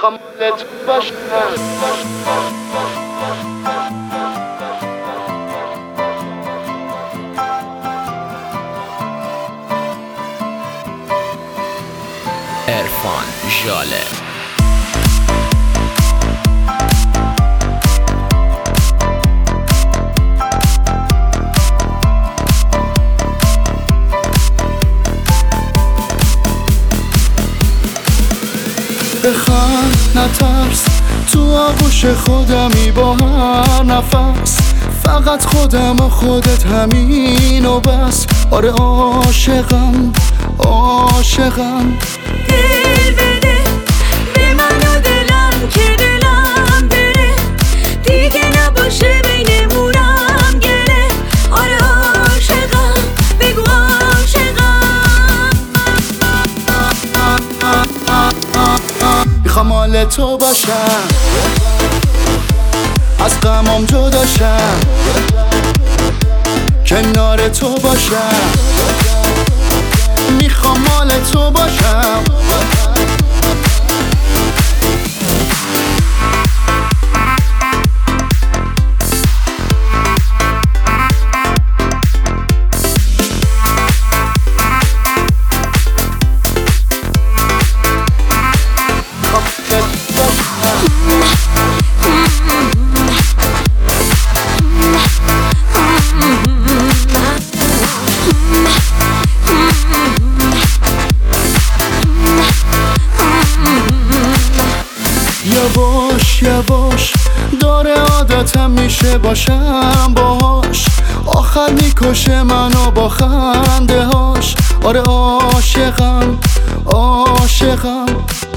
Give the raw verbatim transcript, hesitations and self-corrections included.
میخوام مالت باشم. عرفان ژاله. بخند نترس، تو آغوش خودمی با هر نفس، فقط خودم و خودت همین و بس. آره عاشقم عاشقم. دل بده به من و دلم که دلم بره، دیگه نباشه بینمونم گله. آره عاشقم بگو عاشقم. میخوام مال تو باشم، از غمام جداشم، کنار تو باشم. میخوام مال تو باشم. یواش یواش داره عادتم میشه باشم باهاش، آخر میکشه منو با خنده هاش. آره عاشقم عاشقم.